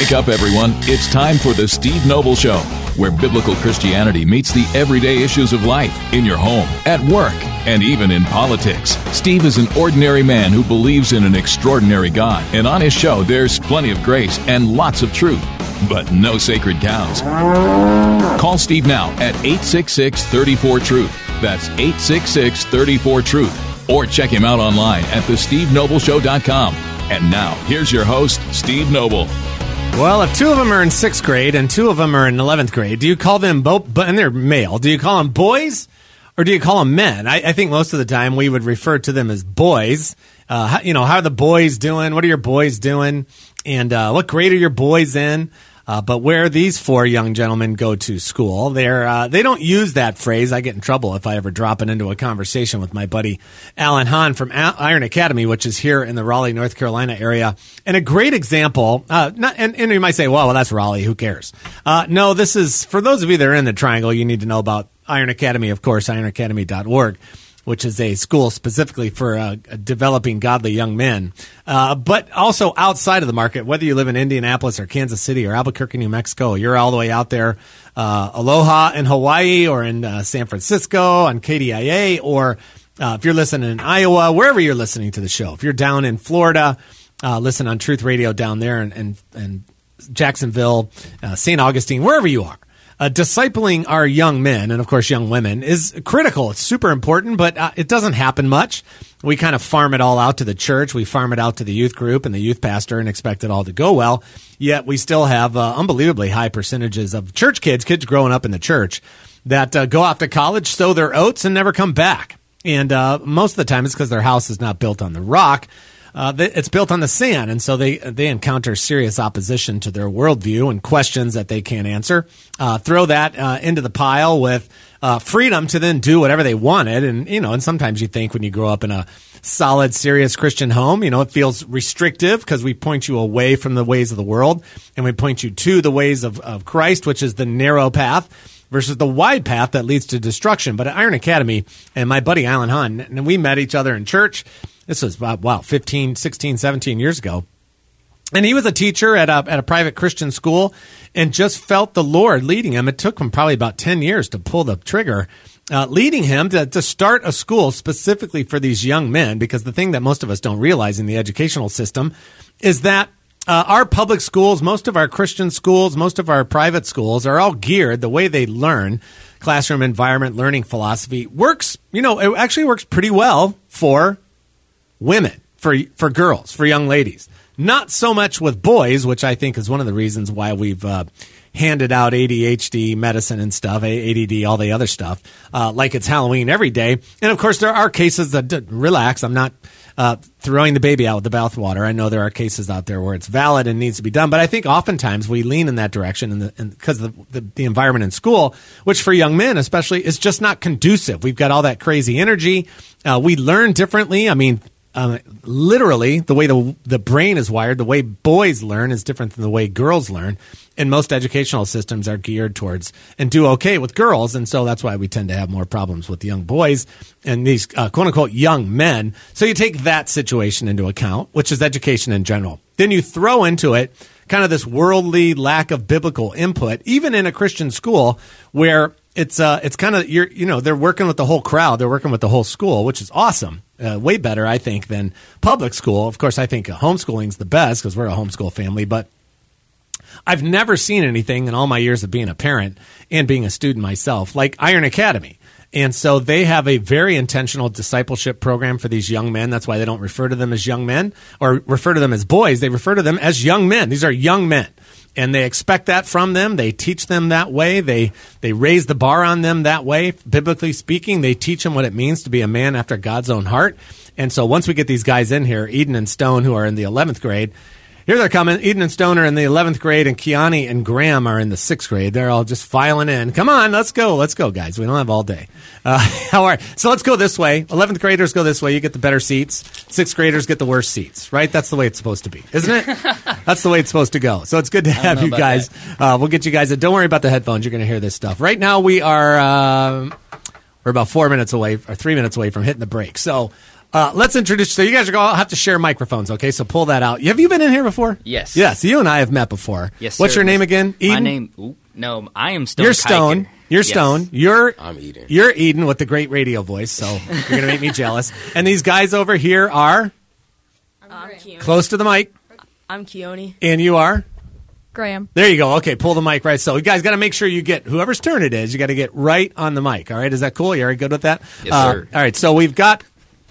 Wake up, everyone. It's time for the Steve Noble Show, where biblical Christianity meets the everyday issues of life in your home, at work, and even in politics. Steve is an ordinary man who believes in an extraordinary God, and on his show, there's plenty of grace and lots of truth, but no sacred cows. Call Steve now at 866-34-TRUTH. That's 866-34-TRUTH. Or check him out online at thestevenobleshow.com. And now, here's your host, Steve Noble. Well, if two of them are in 6th grade and two of them are in 11th grade, do you call them both, and they're male, do you call them boys or do you call them men? I think most of the time we would refer to them as boys. How are the boys doing? What are your boys doing? And what grade are your boys in? But where these four young gentlemen go to school, they don't use that phrase. I get in trouble if I ever drop it into a conversation with my buddy Alan Hahn from Iron Academy, which is here in the Raleigh, North Carolina area. And a great example, and you might say, well, that's Raleigh. Who cares? No, this is, for those of you that are in the Triangle, you need to know about Iron Academy, of course, ironacademy.org. Which is a school specifically for developing godly young men, but also outside of the market, whether you live in Indianapolis or Kansas City or Albuquerque, New Mexico, you're all the way out there, Aloha in Hawaii or in San Francisco on KDIA, or if you're listening in Iowa, wherever you're listening to the show. If you're down in Florida, listen on Truth Radio down there and Jacksonville, St. Augustine, wherever you are. Discipling our young men, and of course young women, is critical. It's super important, but it doesn't happen much. We kind of farm it all out to the church. We farm it out to the youth group and the youth pastor and expect it all to go well. Yet we still have unbelievably high percentages of church kids growing up in the church, that go off to college, sow their oats, and never come back. And most of the time it's because their house is not built on the rock. It's built on the sand, and so they encounter serious opposition to their worldview and questions that they can't answer. Throw that into the pile with freedom to then do whatever they wanted. And sometimes you think when you grow up in a solid, serious Christian home, it feels restrictive because we point you away from the ways of the world, and we point you to the ways of Christ, which is the narrow path, versus the wide path that leads to destruction. But at Iron Academy, and my buddy Alan Hahn, and we met each other in church. This was, 15, 16, 17 years ago. And he was a teacher at a private Christian school and just felt the Lord leading him. It took him probably about 10 years to pull the trigger, leading him to start a school specifically for these young men, because the thing that most of us don't realize in the educational system is that our public schools, most of our Christian schools, most of our private schools are all geared, the way they learn, classroom environment, learning philosophy, works, it actually works pretty well for women, for girls, for young ladies. Not so much with boys, which I think is one of the reasons why we've handed out ADHD medicine and stuff, ADD, all the other stuff, like it's Halloween every day. And, of course, there are cases that relax. I'm not throwing the baby out with the bathwater. I know there are cases out there where it's valid and needs to be done. But I think oftentimes we lean in that direction because of the environment in school, which for young men especially is just not conducive. We've got all that crazy energy. We learn differently. I mean, literally, the way the brain is wired, the way boys learn is different than the way girls learn. And most educational systems are geared towards and do okay with girls. And so that's why we tend to have more problems with young boys and these quote-unquote young men. So you take that situation into account, which is education in general. Then you throw into it kind of this worldly lack of biblical input, even in a Christian school where it's kind of, they're working with the whole crowd. They're working with the whole school, which is awesome. Way better, I think, than public school. Of course, I think homeschooling's the best because we're a homeschool family, but I've never seen anything in all my years of being a parent and being a student myself like Iron Academy. And so they have a very intentional discipleship program for these young men. That's why they don't refer to them as young men or refer to them as boys. They refer to them as young men. These are young men. And they expect that from them. They teach them that way. They raise the bar on them that way. Biblically speaking, they teach them what it means to be a man after God's own heart. And so once we get these guys in here, Eden and Stone, who are in the 11th grade, here they're coming. Eden and Stone are in the 11th grade, and Kiani and Graham are in the 6th grade. They're all just filing in. Come on, let's go. Let's go, guys. We don't have all day. All right, so let's go this way. 11th graders go this way. You get the better seats. 6th graders get the worst seats, right? That's the way it's supposed to be, isn't it? That's the way it's supposed to go. So it's good to have you guys. We'll get you guys. Don't worry about the headphones. You're going to hear this stuff. Right now we are we're about 4 minutes away or 3 minutes away from hitting the break. So Let's introduce. So you guys are going to have to share microphones, okay? So pull that out. Have you been in here before? Yes. Yes. You and I have met before. Yes. What's sir. your name again? Eden? My name. No, I am Stone. You're Stone. Kiker. You're Yes. Stone. I'm Eden. You're Eden with the great radio voice. So you're going to make me jealous. And these guys over here are I'm Keone. close to the mic, I'm Keone. and you are. Graham. There you go. Okay, pull the mic right. So you guys got to make sure you get whoever's turn it is. You got to get right on the mic. All right, is that cool? You already good with that? Yes, sir. All right. So we've got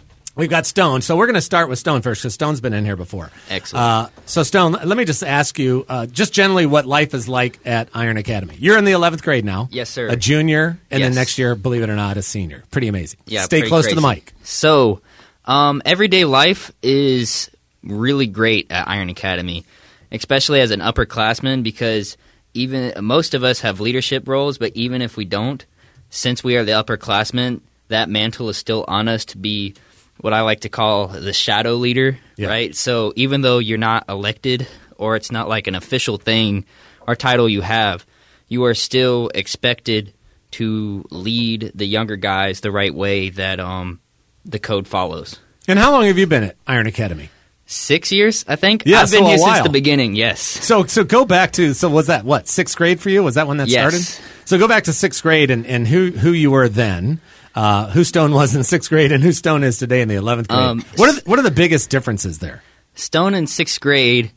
Stone. So we're going to start with Stone first because Stone's been in here before. Excellent. So Stone, let me just ask you, just generally what life is like at Iron Academy. You're in the 11th grade now. Yes, sir. A junior, and then Yes. next year, believe it or not, a senior. Pretty amazing. Yeah. Stay pretty close to the crazy. mic. So, everyday life is really great at Iron Academy, especially as an upperclassman, because even most of us have leadership roles, but even if we don't, since we are the upperclassmen, that mantle is still on us to be what I like to call the shadow leader, Yeah. right? So even though you're not elected or it's not like an official thing or title you have, you are still expected to lead the younger guys the right way that the code follows. And how long have you been at Iron Academy? 6 years, I think. Yeah, I've been so a here since while. the beginning, yes. So go back to, so was that, what, 6th grade for you? Was that when that Yes. started? So go back to 6th grade and who you were then, who Stone was in 6th grade, and who Stone is today in the 11th grade. What are the biggest differences there? Stone in 6th grade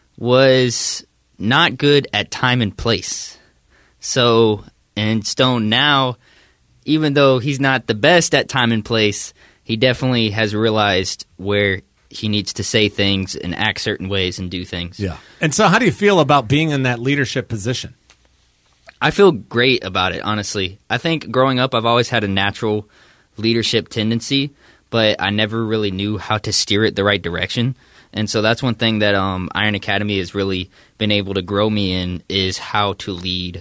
was not good at time and place. So, and Stone now, even though he's not the best at time and place, he definitely has realized where he needs to say things and act certain ways and do things. Yeah. And so how do you feel about being in that leadership position? I feel great about it, honestly. I think growing up, I've always had a natural leadership tendency, but I never really knew how to steer it the right direction. And so that's one thing that Iron Academy has really been able to grow me in, is how to lead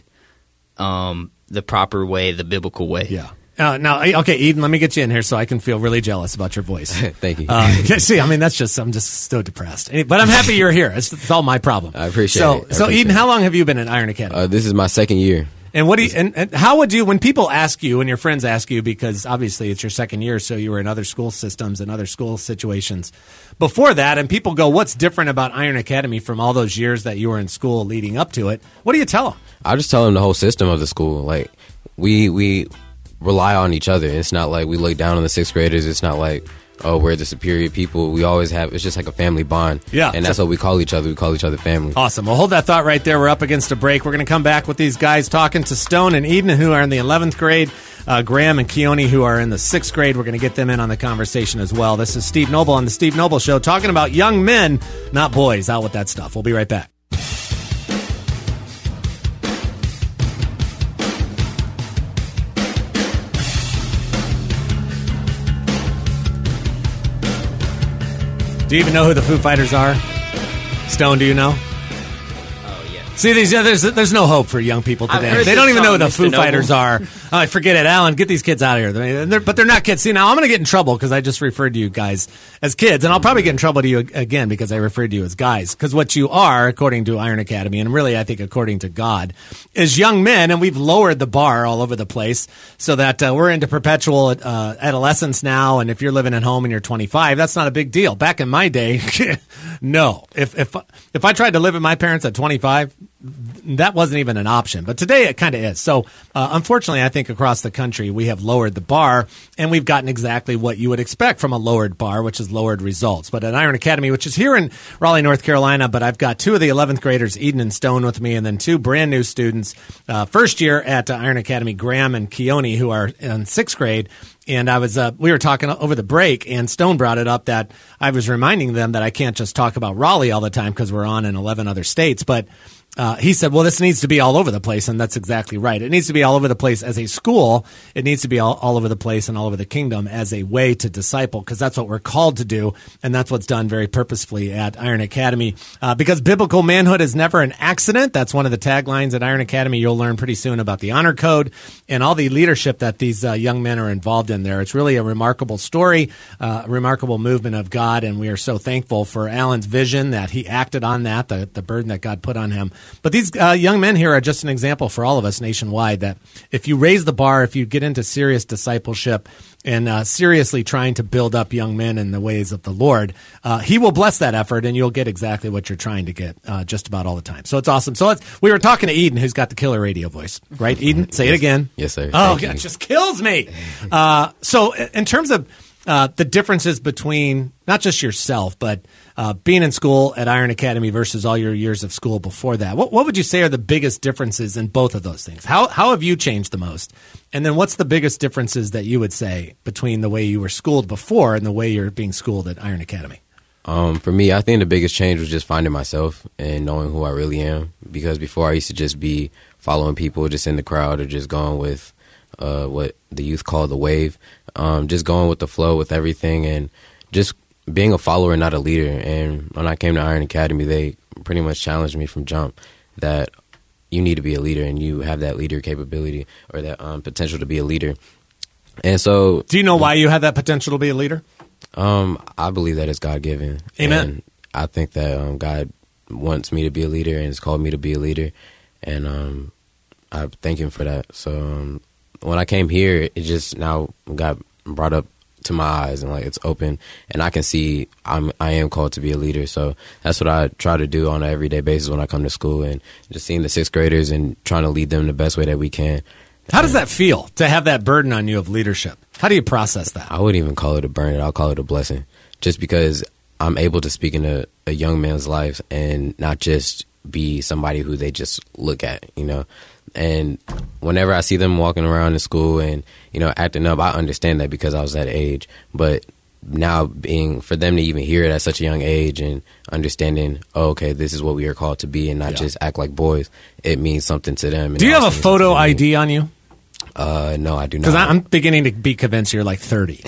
the proper way, the biblical way. Yeah. Now, okay, Eden, let me get you in here so I can feel really jealous about your voice. Thank you. See, I mean, I'm just so depressed. But I'm happy you're here. It's all my problem. I appreciate it. So Eden, how long have you been in Iron Academy? This is my second year. And what do you, and how would you, when people ask you, when your friends ask you, because obviously it's your second year, so you were in other school systems and other school situations before that, and people go, what's different about Iron Academy from all those years that you were in school leading up to it? What do you tell them? I just tell them the whole system of the school. Like, we rely on each other. It's not like we look down on the 6th graders. It's not like, oh, we're the superior people. We always have, it's just like a family bond. Yeah. And that's what we call each other. We call each other family. Awesome. Well, hold that thought right there. We're up against a break. We're going to come back with these guys talking to Stone and Eden, who are in the 11th grade, Graham and Keone, who are in the 6th grade. We're going to get them in on the conversation as well. This is Steve Noble on The Steve Noble Show, talking about young men, not boys. Out with that stuff. We'll be right back. Do you even know who the Foo Fighters are? Stone, do you know? Oh, yeah. See, there's no hope for young people I've today. heard They this don't even know who song, the Foo Mr. Noble. Fighters are. Oh, forget it, Alan. Get these kids out of here. I mean, but they're not kids. See, now I'm going to get in trouble because I just referred to you guys as kids, and I'll probably get in trouble to you again because I referred to you as guys. Because what you are, according to Iron Academy, and really I think according to God, is young men, and we've lowered the bar all over the place so that we're into perpetual adolescence now. And if you're living at home and you're 25, that's not a big deal. Back in my day, no. If I tried to live with my parents at 25, that wasn't even an option. But today it kind of is. So unfortunately, I think across the country we have lowered the bar, and we've gotten exactly what you would expect from a lowered bar, which is lowered results. But at Iron Academy, which is here in Raleigh, North Carolina, but I've got two of the 11th graders, Eden and Stone, with me, and then two brand new students, first year at Iron Academy, Graham and Keone, who are in 6th grade. And we were talking over the break, and Stone brought it up that I was reminding them that I can't just talk about Raleigh all the time because we're on in 11 other states, but he said, well, this needs to be all over the place, and that's exactly right. It needs to be all over the place as a school. It needs to be all over the place and all over the kingdom as a way to disciple, because that's what we're called to do, and that's what's done very purposefully at Iron Academy. Because biblical manhood is never an accident. That's one of the taglines at Iron Academy. You'll learn pretty soon about the honor code and all the leadership that these young men are involved in there. It's really a remarkable story, a remarkable movement of God, and we are so thankful for Alan's vision that he acted on that, the burden that God put on him. But these young men here are just an example for all of us nationwide that if you raise the bar, if you get into serious discipleship and seriously trying to build up young men in the ways of the Lord, he will bless that effort and you'll get exactly what you're trying to get just about all the time. So it's awesome. So we were talking to Eden, who's got the killer radio voice, right? Eden, say it again. Yes, sir. Oh, God, it just kills me. So in terms of the differences between not just yourself, but being in school at Iron Academy versus all your years of school before that, what would you say are the biggest differences in both of those things? How have you changed the most? And then what's the biggest differences that you would say between the way you were schooled before and the way you're being schooled at Iron Academy? For me, I think the biggest change was just finding myself and knowing who I really am. Because before I used to just be following people just in the crowd or just going with what the youth call the wave, just going with the flow with everything and just being a follower, not a leader. And when I came to Iron Academy, they pretty much challenged me from jump that you need to be a leader and you have that leader capability or that potential to be a leader. And so, do you know why you have that potential to be a leader? I believe that it's God-given. Amen. And I think that God wants me to be a leader and has called me to be a leader. And I thank him for that. So when I came here, it just now got brought up to my eyes and like it's open and I can see I am called to be a leader. So that's what I try to do on an everyday basis when I come to school and just seeing the sixth graders and trying to lead them the best way that we can. How does that feel to have that burden on you of leadership? How do you process that? I wouldn't even call it a burden. I'll call it a blessing just because I'm able to speak in a young man's life and not just be somebody who they just look at, you know. And whenever I see them walking around in school and, you know, acting up, I understand that because I was that age. But now for them to even hear it at such a young age and understanding, oh, okay, this is what we are called to be and not just act like boys, it means something to them. Do you have a photo ID on you? No, I do not. Because I'm beginning to be convinced you're like 30.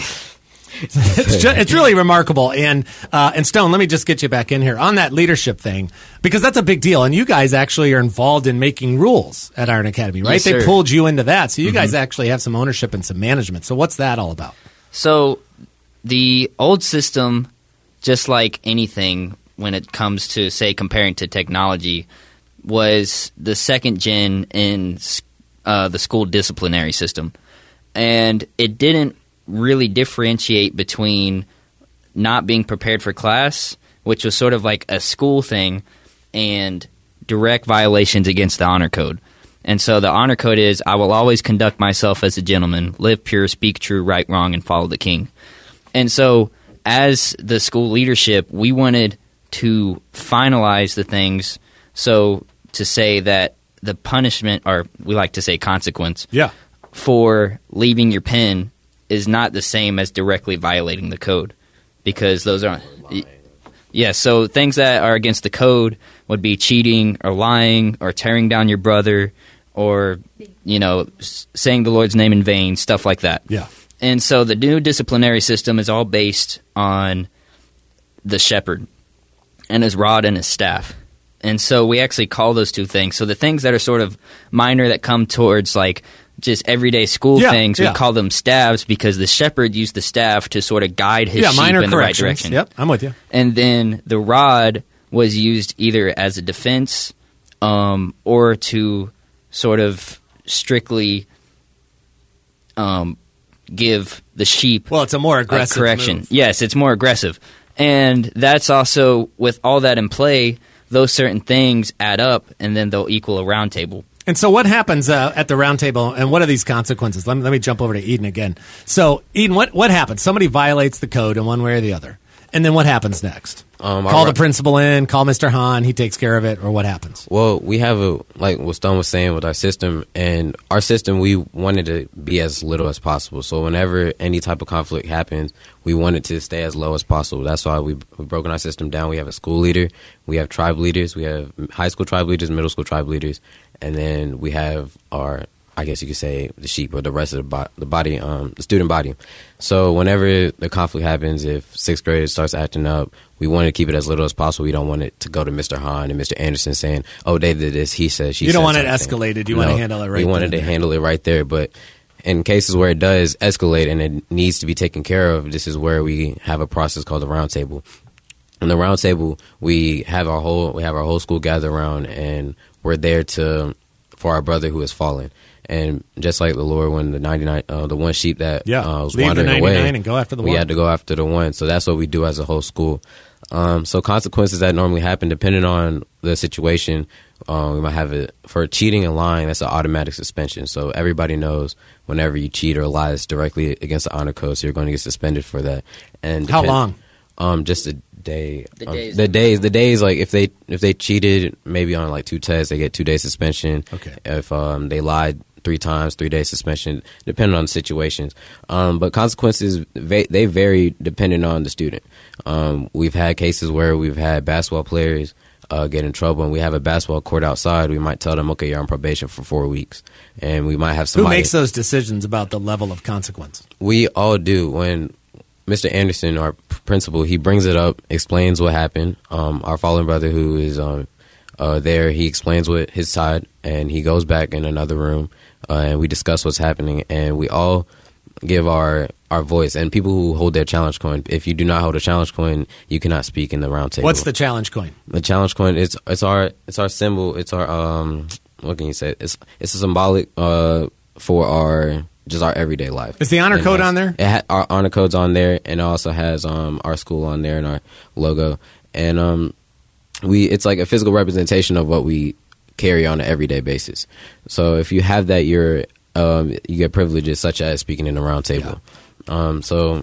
It's really remarkable. And Stone, let me just get you back in here on that leadership thing, because that's a big deal. And you guys actually are involved in making rules at Iron Academy, right? Yes, they sir. pulled you into that. So you guys actually have some ownership and some management. So what's that all about? So the old system, just like anything when it comes to, say, comparing to technology, was the second gen in the school disciplinary system. And it didn't really differentiate between not being prepared for class, which was sort of like a school thing, and direct violations against the honor code. And so the honor code is, I will always conduct myself as a gentleman, live pure, speak true, right wrong, and follow the king. And so as the school leadership, we wanted to finalize the things, so to say that the punishment, or we like to say consequence, for leaving your pen is not the same as directly violating the code, because those aren't. Yeah, so things that are against the code would be cheating or lying or tearing down your brother or, you know, saying the Lord's name in vain, stuff like that. Yeah. And so the new disciplinary system is all based on the shepherd and his rod and his staff. And so we actually call those two things. So the things that are sort of minor that come towards like just everyday school things, we call them staves, because the shepherd used the staff to sort of guide his sheep in the right direction. Yep, I'm with you. And then the rod was used either as a defense or to sort of strictly give the sheep it's a more aggressive correction. move. Yes, it's more aggressive. And that's also, with all that in play, those certain things add up, and then they'll equal a round table. And so what happens at the round table, and what are these consequences? Let me jump over to Eden again. So, Eden, what happens? Somebody violates the code in one way or the other. And then what happens next? Call the principal in, call Mr. Hahn, he takes care of it, or what happens? Well, we have like what Stone was saying with our system, and our system, we wanted to be as little as possible. So whenever any type of conflict happens, we wanted to stay as low as possible. That's why we've broken our system down. We have a school leader, we have tribe leaders, we have high school tribe leaders, middle school tribe leaders, and then we have our, I guess you could say, the sheep or the rest of the body, the student body. So whenever the conflict happens, if sixth grade starts acting up, we want to keep it as little as possible. We don't want it to go to Mr. Hahn and Mr. Anderson saying, oh, they did this, he said, she said. You don't want it something. escalated. You want to handle it right there. We wanted to handle it right there. But in cases where it does escalate and it needs to be taken care of, this is where we have a process called the round table. on the round table, we have our whole school gather around, and we're there for our brother who has fallen. And just like the Lord, when the one sheep that was leave wandering the 99 away, and go after the we one. had to go after the one. So that's what we do as a whole school. So consequences that normally happen, depending on the situation, we might have it for cheating and lying. That's an automatic suspension. So everybody knows whenever you cheat or lies directly against the honor code, so you're going to get suspended for that. And how long? Just a day. The days. Like if they cheated, maybe on like 2 tests, they get 2 days suspension. Okay. If they lied 3 times, 3 days suspension, depending on the situations. But consequences, they vary depending on the student. We've had cases where we've had basketball players get in trouble, and we have a basketball court outside. We might tell them, okay, you're on probation for 4 weeks, and we might have somebody. Who makes those decisions about the level of consequence? We all do. When Mr. Anderson, our principal, he brings it up, explains what happened. Our fallen brother who is there, he explains what his side, and he goes back in another room, and we discuss what's happening, and we all give our voice. And people who hold their challenge coin, if you do not hold a challenge coin, you cannot speak in the round table. What's the challenge coin? The challenge coin, it's our symbol. It's our what can you say? It's a symbolic for our everyday life. Is the honor code on there? Our honor code's on there, and it also has our school on there and our logo. And it's like a physical representation of what we carry on an everyday basis. So if you have that, you get privileges such as speaking in the round table. Yeah. So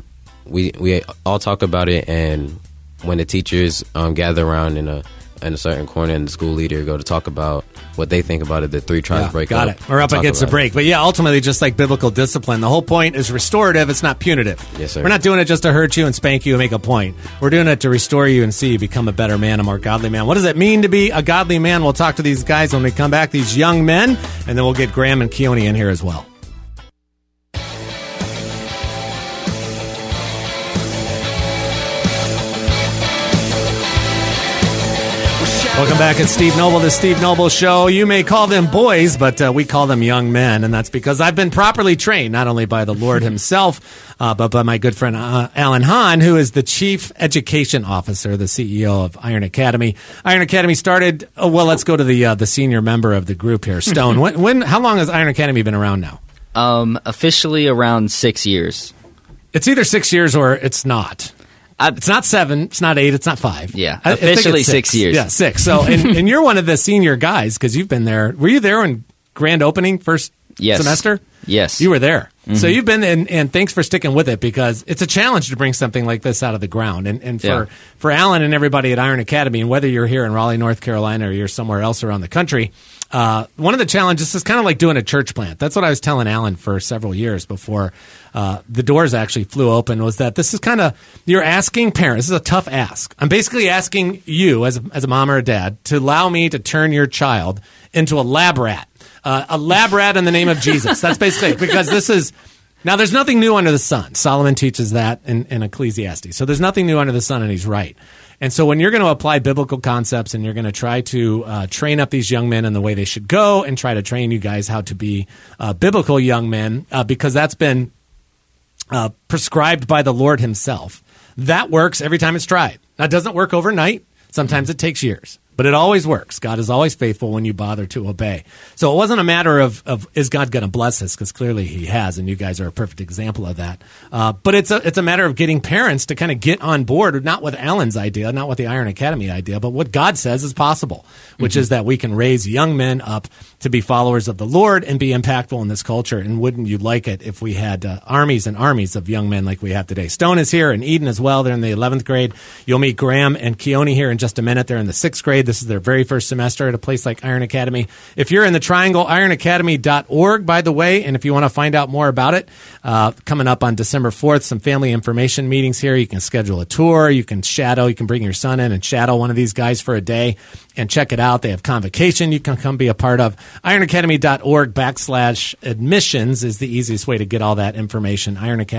we all talk about it, and when the teachers gather around in a certain corner, and the school leader go to talk about what they think about it, the 3 tribes break got up. it. We're up against the break. But ultimately, just like biblical discipline, the whole point is restorative. It's not punitive. Yes, sir. We're not doing it just to hurt you and spank you and make a point. We're doing it to restore you and see you become a better man, a more godly man. What does it mean to be a godly man? We'll talk to these guys when we come back, these young men, and then we'll get Graham and Keone in here as well. Welcome back. It's Steve Noble, the Steve Noble Show. You may call them boys, but we call them young men, and that's because I've been properly trained, not only by the Lord himself, but by my good friend Alan Hahn, who is the Chief Education Officer, the CEO of Iron Academy. Iron Academy started, let's go to the senior member of the group here, Stone. How long has Iron Academy been around now? Officially around 6 years. It's either 6 years or it's not. It's not 7, it's not 8, it's not 5. Yeah, I think officially it's 6 years. Yeah, 6. So, and you're one of the senior guys because you've been there. Were you there when grand opening first semester? Yes. You were there. Mm-hmm. So you've been, and thanks for sticking with it because it's a challenge to bring something like this out of the ground. And for Alan and everybody at Iron Academy, and whether you're here in Raleigh, North Carolina, or you're somewhere else around the country, one of the challenges is kind of like doing a church plant. That's what I was telling Alan for several years before the doors actually flew open, was that this is kind of, you're asking parents, this is a tough ask. I'm basically asking you as a mom or a dad to allow me to turn your child into a lab rat. A lab rat in the name of Jesus. That's basically it, because this is, now there's nothing new under the sun. Solomon teaches that in Ecclesiastes. So there's nothing new under the sun, and he's right. And so when you're going to apply biblical concepts and you're going to try to train up these young men in the way they should go and try to train you guys how to be biblical young men, because that's been prescribed by the Lord himself, that works every time it's tried. That doesn't work overnight. Sometimes it takes years. But it always works. God is always faithful when you bother to obey. So it wasn't a matter of is God going to bless us, because clearly he has, and you guys are a perfect example of that. But it's a matter of getting parents to kind of get on board, not with Alan's idea, not with the Iron Academy idea, but what God says is possible, which is that we can raise young men up to be followers of the Lord and be impactful in this culture. And wouldn't you like it if we had armies and armies of young men like we have today? Stone is here, and Eden as well. They're in the 11th grade. You'll meet Graham and Keone here in just a minute. They're in the 6th grade. This is their very first semester at a place like Iron Academy. If you're in the Triangle, ironacademy.org, by the way, and if you want to find out more about it, coming up on December 4th, some family information meetings here. You can schedule a tour. You can shadow. You can bring your son in and shadow one of these guys for a day and check it out. They have convocation you can come be a part of. ironacademy.org/admissions is the easiest way to get all that information.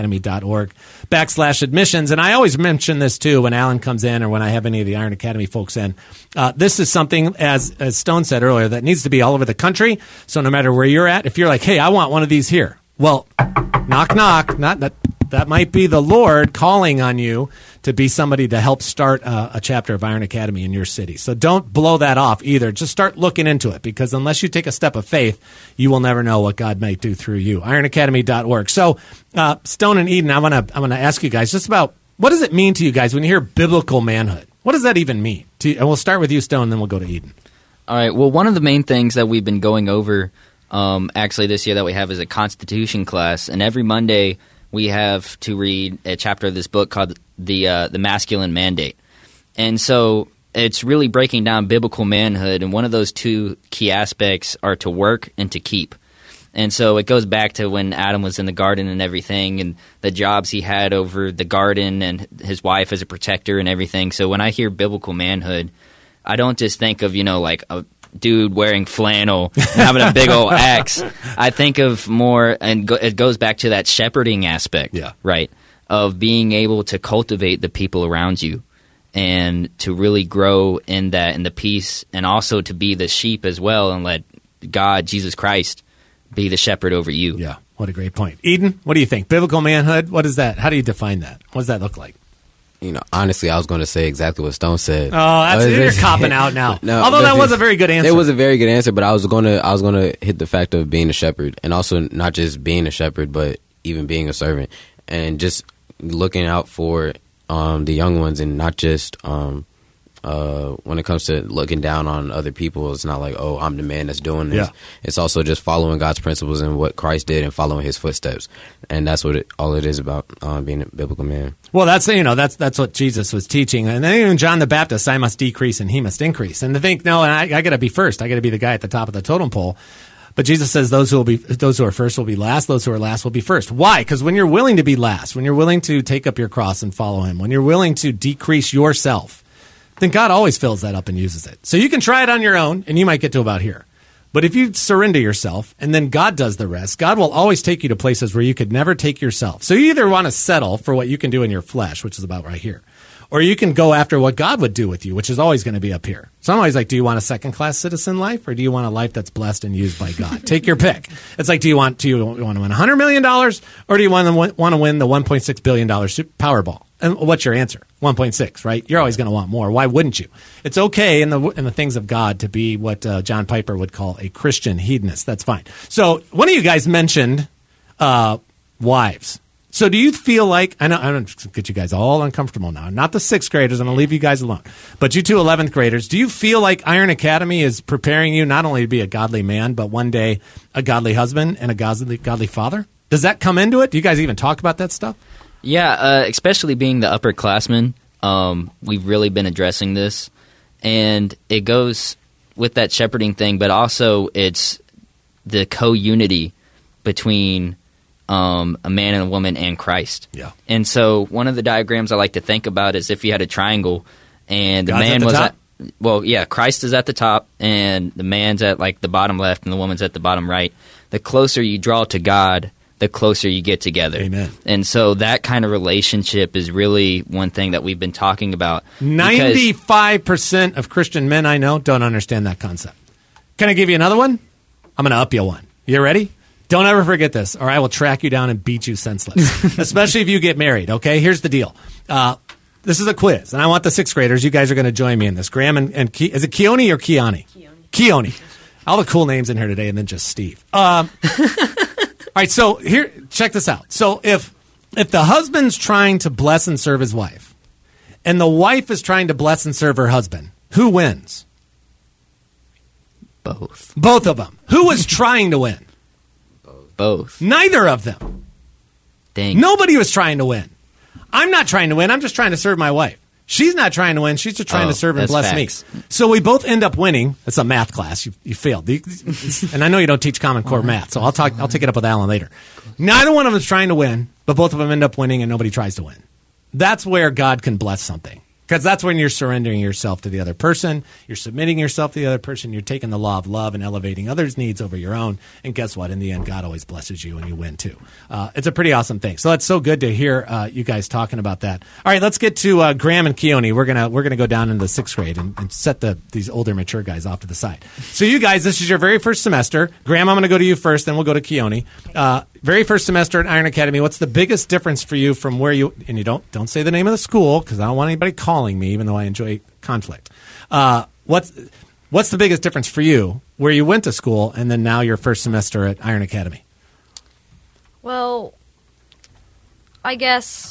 ironacademy.org/admissions. And I always mention this, too, when Alan comes in or when I have any of the Iron Academy folks in. This is something, as Stone said earlier, that needs to be all over the country. So no matter where you're at, if you're like, hey, I want one of these here. Well, knock, knock. That might be the Lord calling on you to be somebody to help start a chapter of Iron Academy in your city. So don't blow that off either. Just start looking into it, because unless you take a step of faith, you will never know what God might do through you. IronAcademy.org. So Stone and Eden, I'm gonna ask you guys just about, what does it mean to you guys when you hear biblical manhood? What does that even mean? And we'll start with you, Stone, and then we'll go to Eden. All right. Well, one of the main things that we've been going over actually this year that we have is a Constitution class, and every Monday we have to read a chapter of this book called the Masculine Mandate. And so it's really breaking down biblical manhood, and one of those two key aspects are to work and to keep. And so it goes back to when Adam was in the garden and everything, and the jobs he had over the garden and his wife as a protector and everything. So when I hear biblical manhood, I don't just think of, like a dude wearing flannel and having a big old axe. I think of more, and it goes back to that shepherding aspect, right, of being able to cultivate the people around you and to really grow in that, in the peace, and also to be the sheep as well and let God, Jesus Christ, be the shepherd over you. Yeah, what a great point. Eden, what do you think? Biblical manhood, what is that? How do you define that? What does that look like? Honestly, I was going to say exactly what Stone said. Oh, you're copping out now. No, although that was a very good answer. It was a very good answer, but I was going to hit the fact of being a shepherd, and also not just being a shepherd, but even being a servant, and just looking out for the young ones, and not just when it comes to looking down on other people. It's not like, oh, I'm the man that's doing this. Yeah. It's also just following God's principles and what Christ did and following his footsteps. And that's what all it is about, being a biblical man. Well, that's what Jesus was teaching. And then even John the Baptist, I must decrease and he must increase. And to think, no, and I got to be first. I got to be the guy at the top of the totem pole. But Jesus says those who are first will be last, those who are last will be first. Why? Because when you're willing to be last, when you're willing to take up your cross and follow him, when you're willing to decrease yourself, then God always fills that up and uses it. So you can try it on your own, and you might get to about here. But if you surrender yourself, and then God does the rest, God will always take you to places where you could never take yourself. So you either want to settle for what you can do in your flesh, which is about right here, or you can go after what God would do with you, which is always going to be up here. So I'm always like, do you want a second-class citizen life, or do you want a life that's blessed and used by God? Take your pick. It's like, do you want to win $100 million, or do you want to win the $1.6 billion Powerball? And what's your answer? 1.6, right? You're always going to want more. Why wouldn't you? It's okay in the things of God to be what John Piper would call a Christian hedonist. That's fine. So one of you guys mentioned wives. So do you feel like, I know I'm going to get you guys all uncomfortable now, not the 6th graders, I'm going to leave you guys alone, but you two 11th graders, do you feel like Iron Academy is preparing you not only to be a godly man, but one day a godly husband and a godly father? Does that come into it? Do you guys even talk about that stuff? Yeah, especially being the upperclassmen, we've really been addressing this, and it goes with that shepherding thing, but also it's the co-unity between a man and a woman and Christ. Yeah. And so one of the diagrams I like to think about is if you had a triangle, and the God's man at the was top? Christ is at the top, and the man's at like the bottom left, and the woman's at the bottom right. The closer you draw to God, the closer you get together. Amen. And so that kind of relationship is really one thing that we've been talking about. 95% of Christian men I know don't understand that concept. Can I give you another one? I'm going to up you one. You ready? Don't ever forget this, or I will track you down and beat you senseless, especially if you get married, okay? Here's the deal. This is a quiz, and I want the 6th graders. You guys are going to join me in this. Graham and is it Keone or Keone? Keone. All the cool names in here today, and then just Steve. All right, so here, check this out. So if the husband's trying to bless and serve his wife, and the wife is trying to bless and serve her husband, who wins? Both. Both of them. Who was trying to win? Both. Neither of them. Dang. Nobody was trying to win. I'm not trying to win. I'm just trying to serve my wife. She's not trying to win. She's just trying to serve and bless facts. me. So we both end up winning. It's a math class. You failed. And I know you don't teach Common Core math, so I'll take it up with Alan later. Neither one of them is trying to win, but both of them end up winning, and nobody tries to win. That's where God can bless something. Because that's when you're surrendering yourself to the other person. You're submitting yourself to the other person. You're taking the law of love and elevating others' needs over your own. And guess what? In the end, God always blesses you and you win too. It's a pretty awesome thing. So it's so good to hear you guys talking about that. All right, let's get to Graham and Keone. We're gonna go down into the 6th grade and set these older, mature guys off to the side. So you guys, this is your very first semester. Graham, I'm going to go to you first, then we'll go to Keone. very first semester at Iron Academy, what's the biggest difference for you from where you, and you don't say the name of the school because I don't want anybody calling me, even though I enjoy conflict. What's the biggest difference for you where you went to school and then now your first semester at Iron Academy? Well, I guess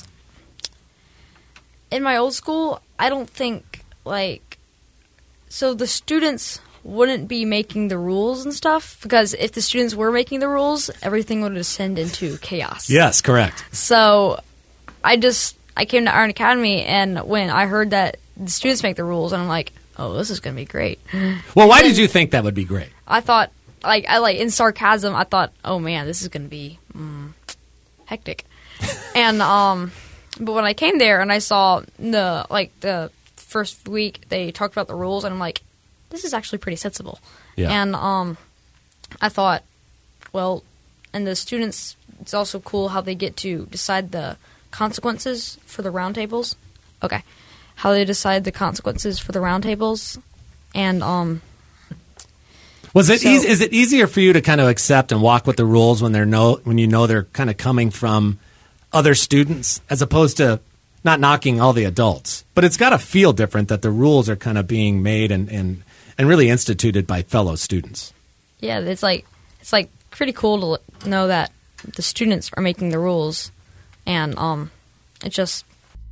in my old school, I don't think, so the students wouldn't be making the rules and stuff, because if the students were making the rules, everything would descend into chaos. Yes, correct. So I came to Iron Academy, and when I heard that the students make the rules, and I'm like, oh, this is going to be great. Well, why did you think that would be great? I thought, in sarcasm, I thought, oh man, this is going to be hectic. And but when I came there and I saw the first week they talked about the rules, and I'm like, this is actually pretty sensible. Yeah. And I thought, well, and the students, it's also cool how they get to decide the consequences for the roundtables. Okay. How they decide the consequences for the roundtables. And is it easier for you to kind of accept and walk with the rules when you know they're kind of coming from other students, as opposed to not knocking all the adults? But it's got to feel different that the rules are kind of being made and really instituted by fellow students. Yeah, it's pretty cool to know that the students are making the rules, and it just.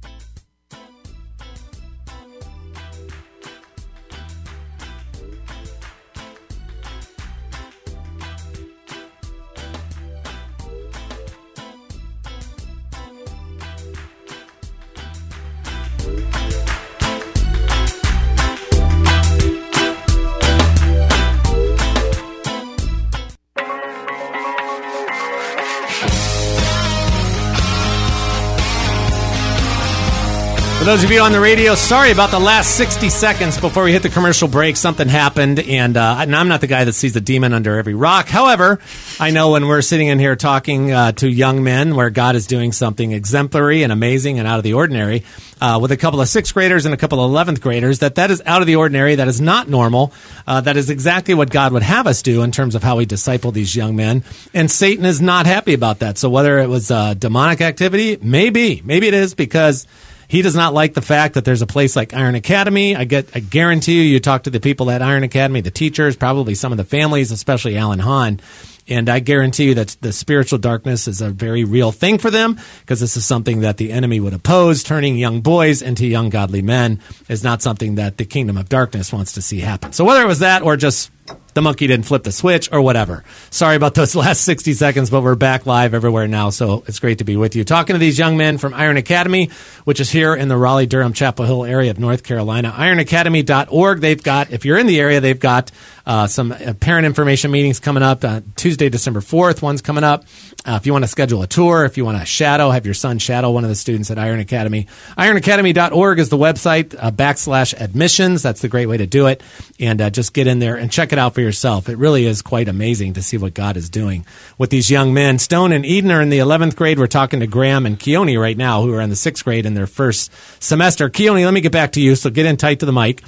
For those of you on the radio, sorry about the last 60 seconds before we hit the commercial break. Something happened, and I'm not the guy that sees the demon under every rock. However, I know when we're sitting in here talking to young men where God is doing something exemplary and amazing and out of the ordinary, with a couple of 6th graders and a couple of 11th graders, that is out of the ordinary, that is not normal, that is exactly what God would have us do in terms of how we disciple these young men. And Satan is not happy about that. So whether it was demonic activity, maybe it is because he does not like the fact that there's a place like Iron Academy. I guarantee you talk to the people at Iron Academy, the teachers, probably some of the families, especially Alan Hahn, and I guarantee you that the spiritual darkness is a very real thing for them, because this is something that the enemy would oppose. Turning young boys into young godly men is not something that the kingdom of darkness wants to see happen. So whether it was that or just the monkey didn't flip the switch or whatever. Sorry about those last 60 seconds, but we're back live everywhere now, so it's great to be with you. Talking to these young men from Iron Academy, which is here in the Raleigh-Durham, Chapel Hill area of North Carolina. IronAcademy.org. They've got, if you're in the area, they've got some parent information meetings coming up. Tuesday, December 4th, one's coming up. If you want to schedule a tour, if you want to have your son shadow one of the students at Iron Academy, IronAcademy.org is the website, /admissions. That's the great way to do it. And just get in there and check it out for yourself. It really is quite amazing to see what God is doing with these young men. Stone and Eden are in the 11th grade. We're talking to Graham and Keone right now, who are in the 6th grade in their first semester. Keone, let me get back to you, so get in tight to the mic.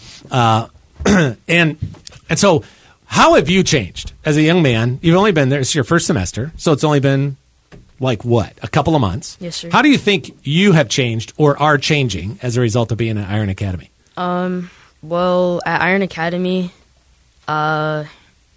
And so how have you changed as a young man? You've only been there, it's your first semester, so it's only been a couple of months. Yes, sir. How do you think you have changed or are changing as a result of being at Iron Academy? Well, at Iron Academy, in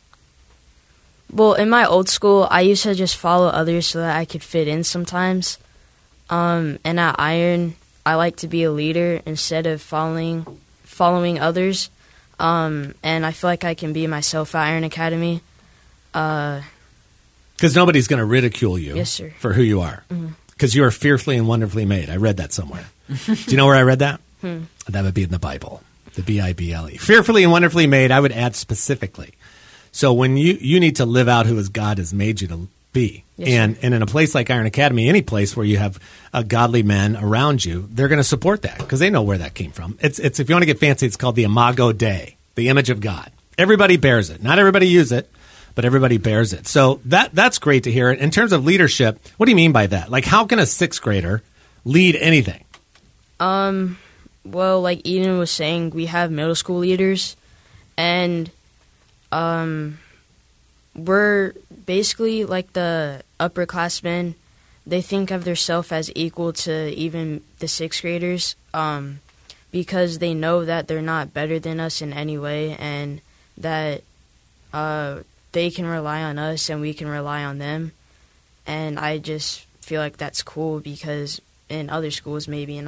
my old school, I used to just follow others so that I could fit in sometimes. And at Iron, I like to be a leader instead of following others. And I feel like I can be myself at Iron Academy. Because nobody's going to ridicule you, yes, sir, for who you are. Because you are fearfully and wonderfully made. I read that somewhere. Do you know where I read that? That would be in the Bible. The Bible. Fearfully and wonderfully made, I would add specifically. So when you need to live out who as God has made you to be. Yes, and in a place like Iron Academy, any place where you have godly men around you, they're going to support that because they know where that came from. It's if you want to get fancy, it's called the Imago Dei, the image of God. Everybody bears it. Not everybody use it, but everybody bears it. So that's great to hear. In terms of leadership, what do you mean by that? Like, how can a 6th grader lead anything? Well, like Eden was saying, we have middle school leaders, and we're basically like the upperclassmen. They think of themselves as equal to even the 6th graders because they know that they're not better than us in any way, and that they can rely on us and we can rely on them. And I just feel like that's cool because in other schools maybe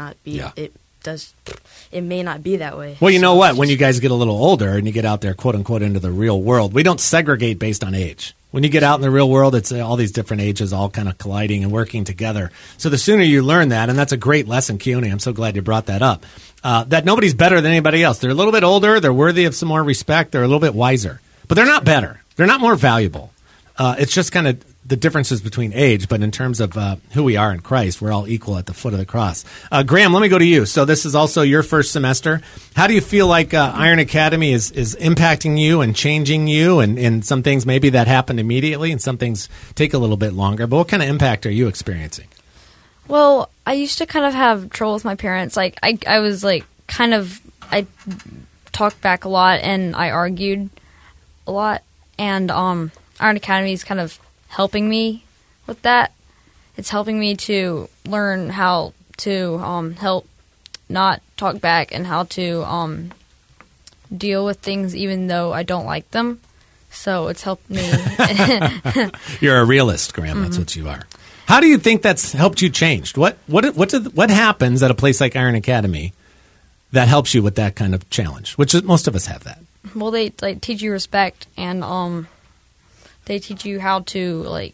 it may not be that way. Well, you know what? When you guys get a little older and you get out there, quote unquote, into the real world, we don't segregate based on age. When you get out in the real world, it's all these different ages all kind of colliding and working together. So the sooner you learn that, and that's a great lesson, Keone, I'm so glad you brought that up, that nobody's better than anybody else. They're a little bit older. They're worthy of some more respect. They're a little bit wiser. But they're not better. They're not more valuable. It's just kind of the differences between age, but in terms of who we are in Christ, we're all equal at the foot of the cross. Graham, let me go to you. So this is also your first semester. How do you feel like Iron Academy is impacting you and changing you, and some things maybe that happened immediately and some things take a little bit longer, but what kind of impact are you experiencing? Well, I used to kind of have trouble with my parents. Like, I was like I talked back a lot and I argued a lot, and Iron Academy is kind of helping me with that. It's helping me to learn how to help not talk back and how to deal with things even though I don't like them. So it's helped me. You're a realist, Graham. That's what you are. How do you think that's helped you change? What happens at a place like Iron Academy that helps you with that kind of challenge? Which is, most of us have that. Well, they teach you respect, and they teach you how to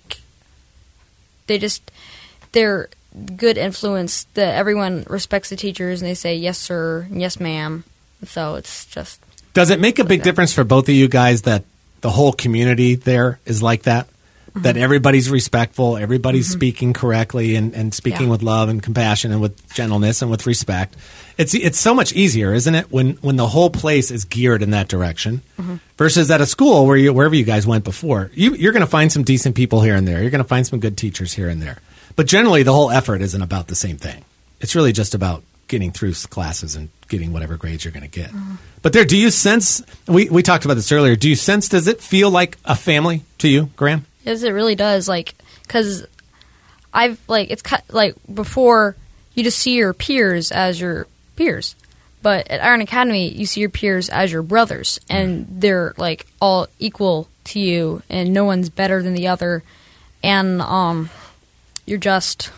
they're good influence. That everyone respects the teachers, and they say yes sir, and yes ma'am. So it's just. Does it make a big difference for both of you guys that the whole community there is like that? That everybody's respectful, everybody's speaking correctly and speaking with love and compassion and with gentleness and with respect. It's so much easier, isn't it, when the whole place is geared in that direction versus at a school wherever you guys went before. You're going to find some decent people here and there. You're going to find some good teachers here and there. But generally, the whole effort isn't about the same thing. It's really just about getting through classes and getting whatever grades you're going to get. But there, do you sense, we talked about this earlier, does it feel like a family to you, Graham? Yes, it really does. Because it's before you just see your peers as your peers, but at Iron Academy you see your peers as your brothers, and they're all equal to you, and no one's better than the other, and because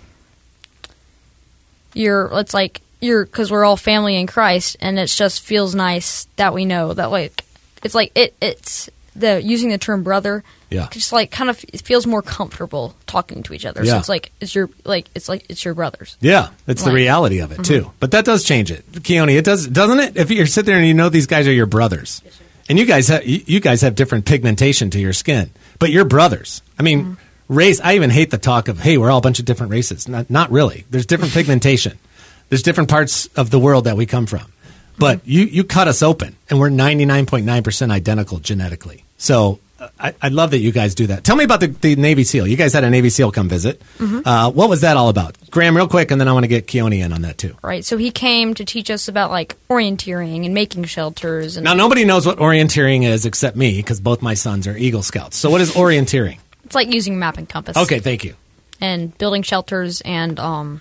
we're all family in Christ, and it just feels nice that we know that it's the using the term brother. Yeah, just kind of it feels more comfortable talking to each other. Yeah. So it's your brothers. Yeah, it's the reality of it too. But that does change it, Keone. It does, doesn't it? If you sit there and you know these guys are your brothers, and you guys have different pigmentation to your skin, but you're brothers. I mean, race. I even hate the talk of hey, we're all a bunch of different races. Not really. There's different pigmentation. There's different parts of the world that we come from. But you cut us open, and we're 99.9% identical genetically. So I love that you guys do that. Tell me about the Navy SEAL. You guys had a Navy SEAL come visit. What was that all about? Graham, real quick, and then I want to get Keone in on that too. Right. So he came to teach us about orienteering and making shelters. And now, nobody knows what orienteering is except me because both my sons are Eagle Scouts. So what is orienteering? It's like using map and compass. Okay, thank you. And building shelters and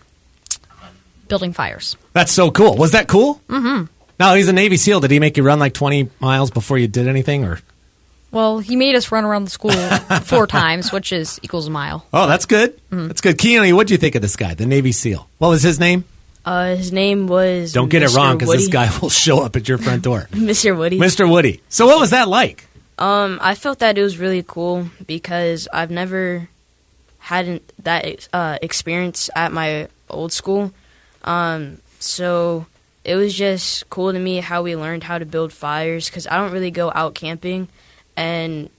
building fires. That's so cool. Was that cool? Mm-hmm. Now, he's a Navy SEAL. Did he make you run 20 miles before you did anything, or? Well, he made us run around the school 4 times, which equals a mile. Oh, that's good. Mm-hmm. That's good. Keone, what did you think of this guy, the Navy SEAL? What was his name? His name was Don't get Mr. it wrong, because Woody. this guy will show up at your front door. Mr. Woody. Mr. Woody. So what was that like? I felt that it was really cool because I've never had that experience at my old school. So it was just cool to me how we learned how to build fires because I don't really go out camping, and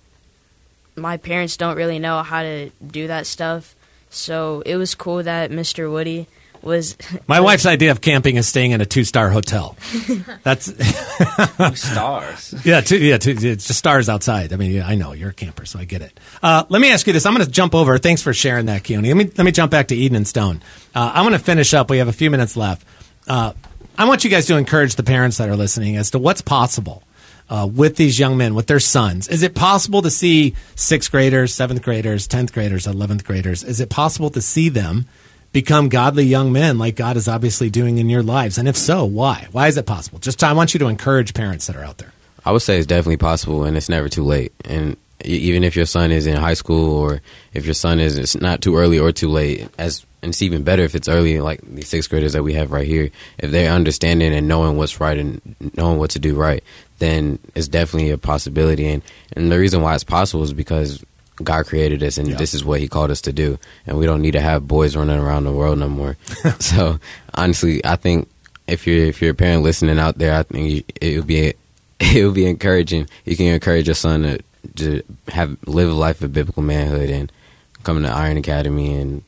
my parents don't really know how to do that stuff. So it was cool that Mr. Woody was... My wife's idea of camping is staying in a 2-star hotel. That's 2 stars. Yeah, it's just stars outside. I mean, yeah, I know you're a camper, so I get it. Let me ask you this. I'm going to jump over. Thanks for sharing that, Keone. Let me jump back to Eden and Stone. I want to finish up. We have a few minutes left. I want you guys to encourage the parents that are listening as to what's possible. with these young men, with their sons? Is it possible to see 6th graders, 7th graders, 10th graders, 11th graders? Is it possible to see them become godly young men like God is obviously doing in your lives? And if so, why? Why is it possible? I want you to encourage parents that are out there. I would say it's definitely possible, and it's never too late. And even if your son is in high school, or if your son is, it's not too early or too late. And it's even better if it's early, like the 6th graders that we have right here. If they're understanding and knowing what's right and knowing what to do right, then it's definitely a possibility. And the reason why it's possible is because God created us, and this is what He called us to do. And we don't need to have boys running around the world no more. So honestly, I think if you're a parent listening out there, I think it would be encouraging. You can encourage your son to live a life of biblical manhood and come to Iron Academy, and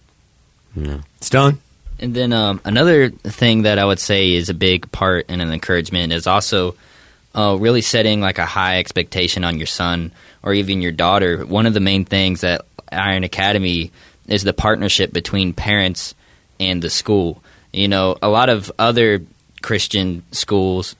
Stone. And then another thing that I would say is a big part and an encouragement is also really setting like a high expectation on your son or even your daughter. One of the main things at Iron Academy is the partnership between parents and the school. A lot of other Christian schools,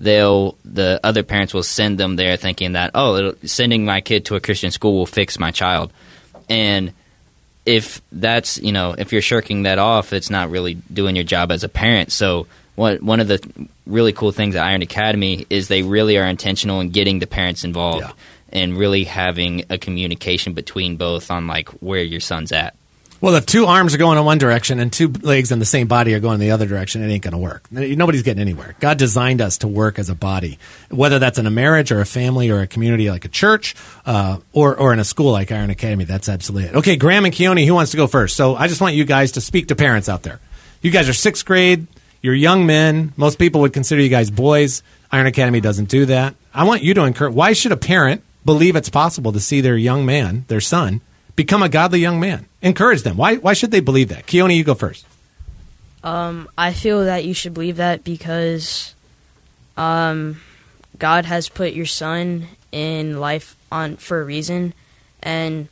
the other parents will send them there thinking that, sending my kid to a Christian school will fix my child. And if that's, if you're shirking that off, it's not really doing your job as a parent. So one of the really cool things at Iron Academy is they really are intentional in getting the parents involved and really having a communication between both on like where your son's at. Well, if 2 arms are going in one direction and 2 legs in the same body are going in the other direction, it ain't going to work. Nobody's getting anywhere. God designed us to work as a body, whether that's in a marriage or a family or a community like a church or in a school like Iron Academy. That's absolutely it. Okay, Graham and Keone, who wants to go first? So I just want you guys to speak to parents out there. You guys are 6th grade. You're young men. Most people would consider you guys boys. Iron Academy doesn't do that. I want you to encourage. Why should a parent believe it's possible to see their young man, their son, become a godly young man? Encourage them. Why should they believe that? Keone, you go first. I feel that you should believe that because God has put your son in life for a reason, and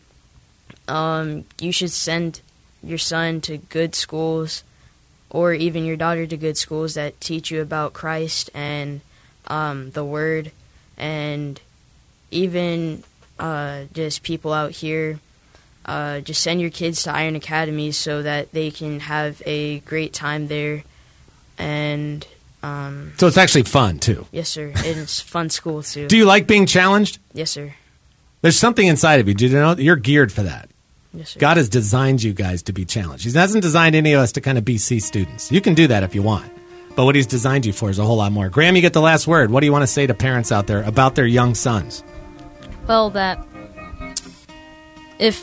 you should send your son to good schools or even your daughter to good schools that teach you about Christ and the Word, and even just people out here. Just send your kids to Iron Academy so that they can have a great time there. And so it's actually fun, too. Yes, sir. It's fun school, too. Do you like being challenged? Yes, sir. There's something inside of you. Do you know? You're geared for that. Yes, sir. God has designed you guys to be challenged. He hasn't designed any of us to kind of be C students. You can do that if you want. But what He's designed you for is a whole lot more. Graham, you get the last word. What do you want to say to parents out there about their young sons? Well, that if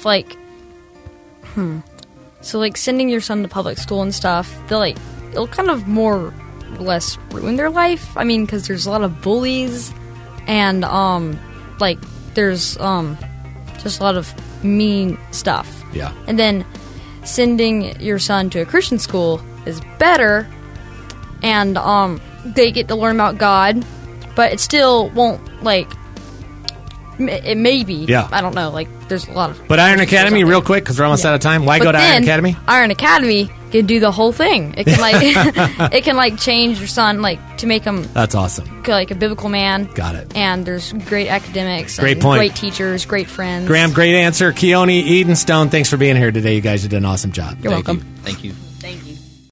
so sending your son to public school and stuff, it'll kind of more or less ruin their life. I mean, because there's a lot of bullies and there's just a lot of mean stuff. Yeah. And then sending your son to a Christian school is better, and they get to learn about God, but it still won't it may be. Yeah. I don't know. There's a lot of. But Iron Academy, real quick, because we're almost out of time. Why go to Iron Academy? Iron Academy can do the whole thing. It can it can change your son to make him. That's awesome. A biblical man. Got it. And there's great academics. Great and point. Great teachers. Great friends. Graham, great answer. Keone, Eden, Stone, thanks for being here today. You guys did an awesome job. You're welcome. Thank you.